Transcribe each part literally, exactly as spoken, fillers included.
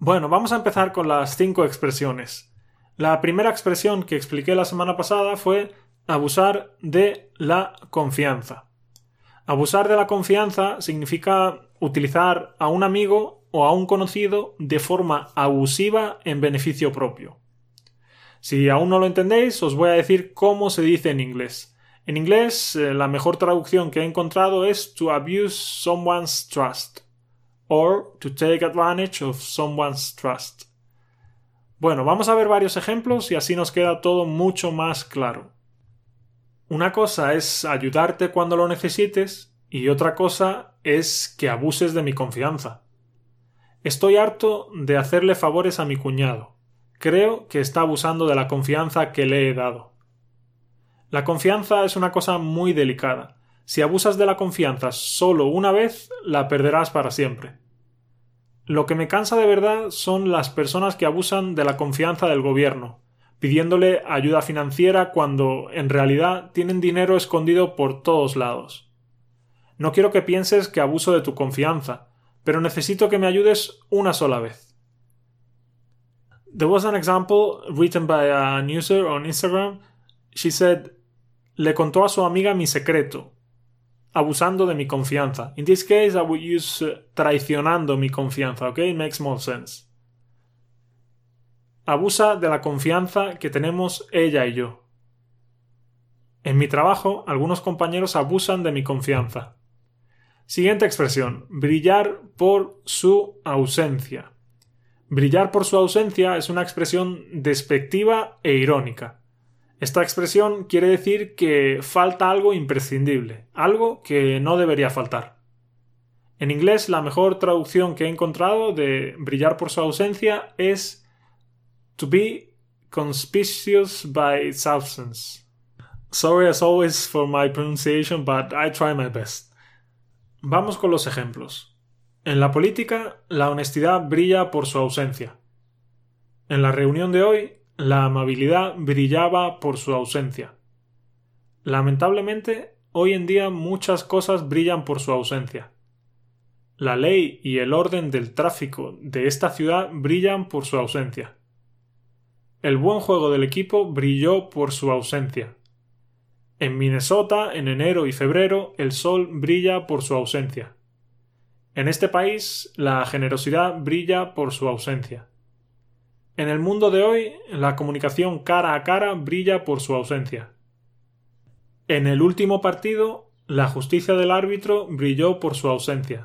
Bueno, vamos a empezar con las cinco expresiones. La primera expresión que expliqué la semana pasada fue abusar de la confianza. Abusar de la confianza significa utilizar a un amigo o a un conocido de forma abusiva en beneficio propio. Si aún no lo entendéis, os voy a decir cómo se dice en inglés. En inglés, eh, la mejor traducción que he encontrado es to abuse someone's trust or to take advantage of someone's trust. Bueno, vamos a ver varios ejemplos y así nos queda todo mucho más claro. Una cosa es ayudarte cuando lo necesites y otra cosa es que abuses de mi confianza. Estoy harto de hacerle favores a mi cuñado. Creo que está abusando de la confianza que le he dado. La confianza es una cosa muy delicada. Si abusas de la confianza solo una vez, la perderás para siempre. Lo que me cansa de verdad son las personas que abusan de la confianza del gobierno, pidiéndole ayuda financiera cuando en realidad tienen dinero escondido por todos lados. No quiero que pienses que abuso de tu confianza, pero necesito que me ayudes una sola vez. There was an example written by a user on Instagram. She said, le contó a su amiga mi secreto, abusando de mi confianza. In this case, I would use uh, traicionando mi confianza, okay? It makes more sense. Abusa de la confianza que tenemos ella y yo. En mi trabajo, algunos compañeros abusan de mi confianza. Siguiente expresión, brillar por su ausencia. Brillar por su ausencia es una expresión despectiva e irónica. Esta expresión quiere decir que falta algo imprescindible, algo que no debería faltar. En inglés, la mejor traducción que he encontrado de brillar por su ausencia es to be conspicuous by its absence. Sorry as always for my pronunciation, but I try my best. Vamos con los ejemplos. En la política, la honestidad brilla por su ausencia. En la reunión de hoy, la amabilidad brillaba por su ausencia. Lamentablemente, hoy en día muchas cosas brillan por su ausencia. La ley y el orden del tráfico de esta ciudad brillan por su ausencia. El buen juego del equipo brilló por su ausencia. En Minnesota, en enero y febrero, el sol brilla por su ausencia. En este país, la generosidad brilla por su ausencia. En el mundo de hoy, la comunicación cara a cara brilla por su ausencia. En el último partido, la justicia del árbitro brilló por su ausencia.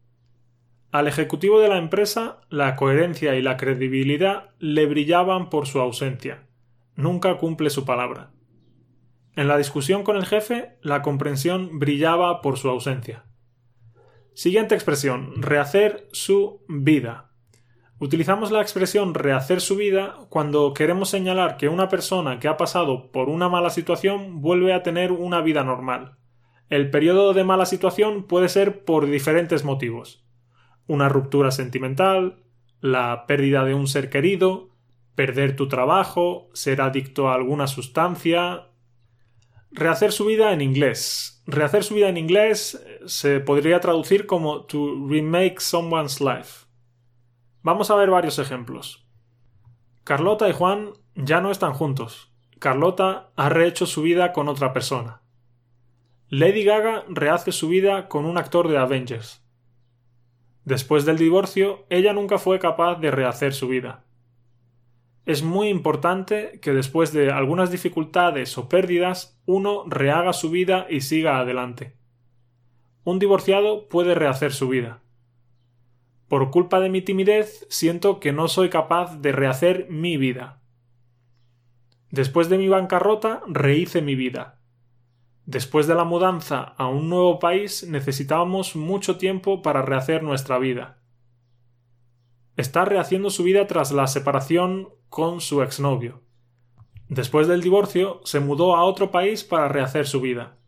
Al ejecutivo de la empresa, la coherencia y la credibilidad le brillaban por su ausencia. Nunca cumple su palabra. En la discusión con el jefe, la comprensión brillaba por su ausencia. Siguiente expresión, rehacer su vida. Utilizamos la expresión rehacer su vida cuando queremos señalar que una persona que ha pasado por una mala situación vuelve a tener una vida normal. El periodo de mala situación puede ser por diferentes motivos. Una ruptura sentimental, la pérdida de un ser querido, perder tu trabajo, ser adicto a alguna sustancia. Rehacer su vida en inglés. Rehacer su vida en inglés se podría traducir como to remake someone's life. Vamos a ver varios ejemplos. Carlota y Juan ya no están juntos. Carlota ha rehecho su vida con otra persona. Lady Gaga rehace su vida con un actor de Avengers. Después del divorcio, ella nunca fue capaz de rehacer su vida. Es muy importante que después de algunas dificultades o pérdidas, uno rehaga su vida y siga adelante. Un divorciado puede rehacer su vida. Por culpa de mi timidez, siento que no soy capaz de rehacer mi vida. Después de mi bancarrota, rehice mi vida. Después de la mudanza a un nuevo país, necesitábamos mucho tiempo para rehacer nuestra vida. Está rehaciendo su vida tras la separación con su exnovio. Después del divorcio, se mudó a otro país para rehacer su vida.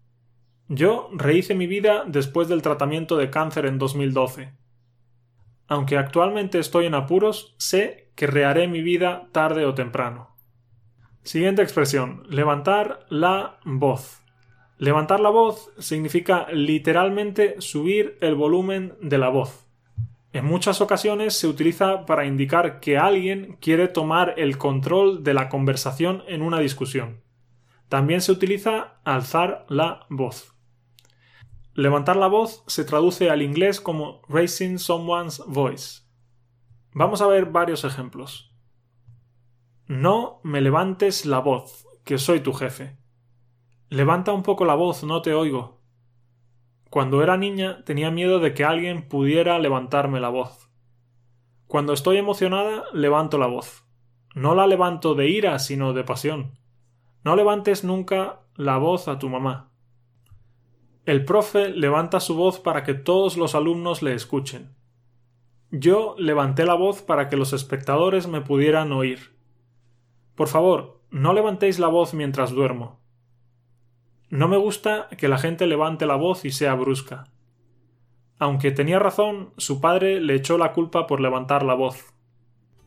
Yo rehice mi vida después del tratamiento de cáncer en dos mil doce. Aunque actualmente estoy en apuros, sé que reharé mi vida tarde o temprano. Siguiente expresión, levantar la voz. Levantar la voz significa literalmente subir el volumen de la voz. En muchas ocasiones se utiliza para indicar que alguien quiere tomar el control de la conversación en una discusión. También se utiliza alzar la voz. Levantar la voz se traduce al inglés como raising someone's voice. Vamos a ver varios ejemplos. No me levantes la voz, que soy tu jefe. Levanta un poco la voz, no te oigo. Cuando era niña tenía miedo de que alguien pudiera levantarme la voz. Cuando estoy emocionada, levanto la voz. No la levanto de ira, sino de pasión. No levantes nunca la voz a tu mamá. El profe levanta su voz para que todos los alumnos le escuchen. Yo levanté la voz para que los espectadores me pudieran oír. Por favor, no levantéis la voz mientras duermo. No me gusta que la gente levante la voz y sea brusca. Aunque tenía razón, su padre le echó la culpa por levantar la voz.